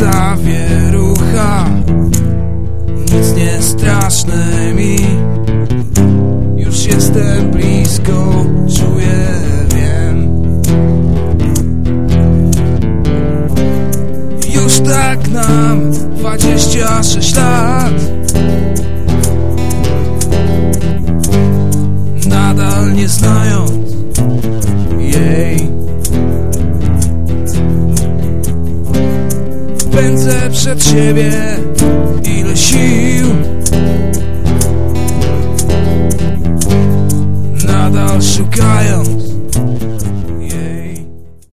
zawierucha, nic nie straszne mi. Już jestem blisko, czuję, wiem. Już tak nam 26 lat, nadal nie znając jej. Pędzę przed siebie, ile sił